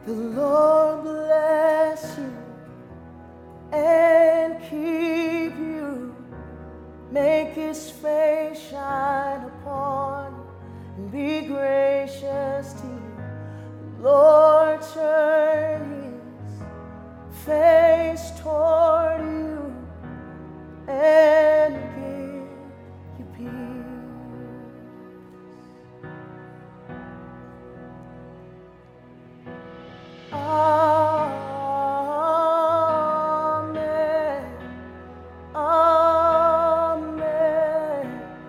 The Lord bless you and keep you. Make His face shine upon you and be gracious to you. The Lord turn His face toward you and give you peace. Amen. Amen.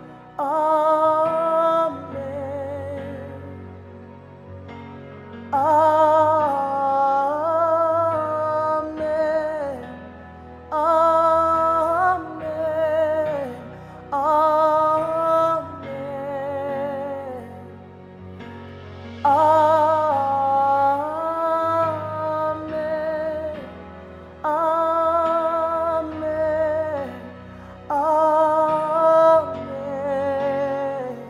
Amen. Amen. Amen. Amen. Amen. Amen. Amen.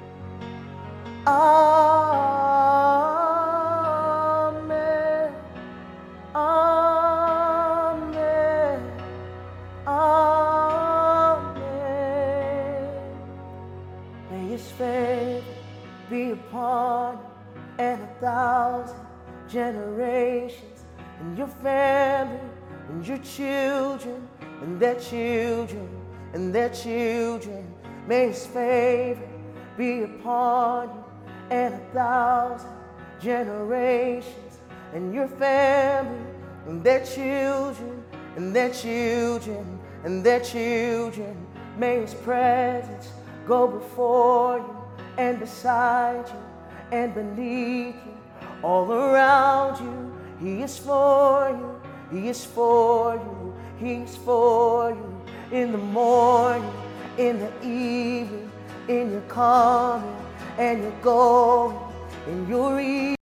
Amen. Amen. Amen. May His favor be upon you and 1,000 generations, and your family, and your children, and their children, and their children. May His favor be upon you and 1,000 generations, and your family, and their children, and their children, and their children. May His presence go before you and beside you and beneath you, all around you. He is for you, He is for you, He is for you. In the morning, in the evening, in your coming and your going, in your evening.